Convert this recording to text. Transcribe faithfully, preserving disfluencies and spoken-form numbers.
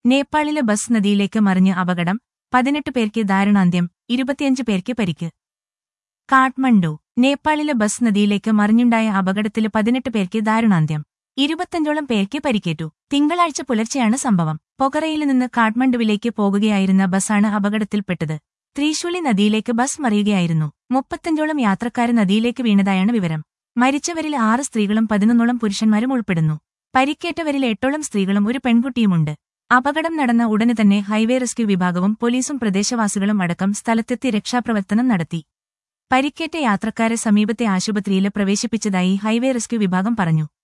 നേപ്പാളിലെ ബസ് നദിയിലേക്ക് മറിഞ്ഞ് അപകടം, പതിനെട്ട് പേർക്ക് ദാരുണാന്ത്യം, ഇരുപത്തിയഞ്ച് പേർക്ക് പരിക്ക്. കാഠ്മണ്ഡു. നേപ്പാളിലെ ബസ് നദിയിലേക്ക് മറിഞ്ഞുണ്ടായ അപകടത്തില് പതിനെട്ട് പേർക്ക് ദാരുണാന്ത്യം. ഇരുപത്തഞ്ചോളം പേർക്ക് പരിക്കേറ്റു. തിങ്കളാഴ്ച പുലർച്ചെയാണ് സംഭവം. പൊഖറയിൽ നിന്ന് കാഠ്മണ്ഡുവിലേക്ക് പോകുകയായിരുന്ന ബസാണ് അപകടത്തിൽപ്പെട്ടത്. ത്രിശൂലി നദിയിലേക്ക് ബസ് മറിയുകയായിരുന്നു. മുപ്പത്തഞ്ചോളം യാത്രക്കാര് നദിയിലേക്ക് വീണതായാണ് വിവരം. മരിച്ചവരിൽ ആറ് സ്ത്രീകളും പതിനൊന്നോളം പുരുഷന്മാരും ഉൾപ്പെടുന്നു. പരിക്കേറ്റവരിൽ എട്ടോളം സ്ത്രീകളും ഒരു പെൺകുട്ടിയുമുണ്ട്. അപകടം നടന്ന ഉടനെ തന്നെ ഹൈവേ റെസ്ക്യൂ വിഭാഗവും പോലീസും പ്രദേശവാസികളും അടക്കം സ്ഥലത്തെത്തി രക്ഷാപ്രവർത്തനം നടത്തി. പരിക്കേറ്റ യാത്രക്കാരെ സമീപത്തെ ആശുപത്രിയിൽ പ്രവേശിപ്പിച്ചതായി ഹൈവേ റെസ്ക്യൂ വിഭാഗം പറഞ്ഞു.